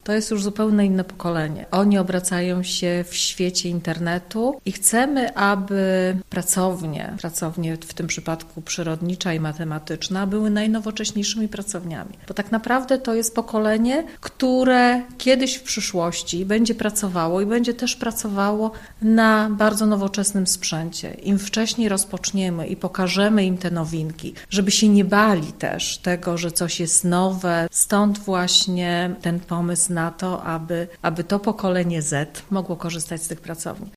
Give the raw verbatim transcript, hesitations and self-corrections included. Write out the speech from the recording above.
to jest już zupełnie inne pokolenie. Oni obracają się w świecie internetu i chcemy, aby pracownie, pracownie w tym przypadku przyrodnicza i matematyczna, były najnowocześniejszymi pracowniami. Bo tak naprawdę to jest pokolenie, które kiedyś w przyszłości będzie pracowało i będzie też pracowało na bardzo nowoczesnym sprzęcie. Im wcześniej rozpoczniemy i pokażemy im te nowinki, żeby się nie bali też tego, że coś jest nowe. Stąd właśnie ten pomysł na to, aby, aby to pokolenie Z mogło korzystać z tych pracowni.